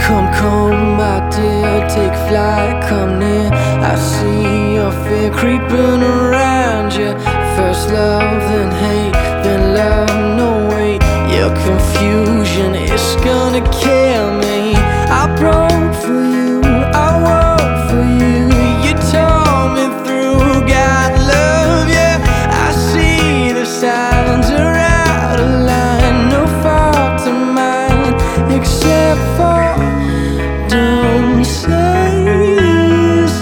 Come, my dear, take flight, come near. I see your fear creeping around you. First love, then hate, then love, no wait. Your confusion is gonna kill me. I broke for you, I woke for you. You tore me through, God love you. I see the signs are out of line. No fault of mine, except for don't say his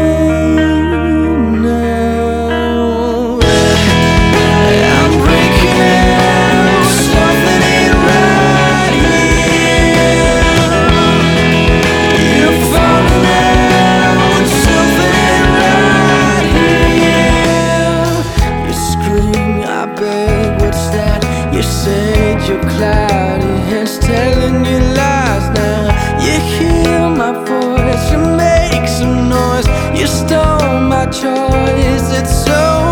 name now. I'm breaking out, something ain't right here. You're falling out, something ain't right here. You scream, I beg, what's that? You said you're cloudy, it's telling you lies now. You hear my voice, you make some noise. You stole my choice, it's so